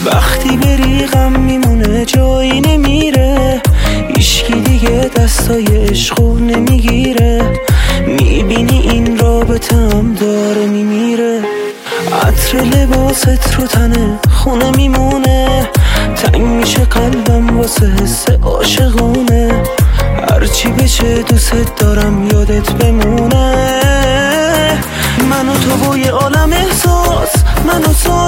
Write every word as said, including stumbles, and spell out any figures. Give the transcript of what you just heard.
وقتی بری غم میمونه جایی نمیره، هیچکی دیگه دستای عشقو نمیگیره. میبینی این رابطه هم داره میمیره. عطر لباست رو تنه خونه میمونه، تنگ میشه قلبم واسه حس عاشقونه. هرچی بشه دوست دارم یادت بمونه. من و تو با یه عالم احساس، من و تو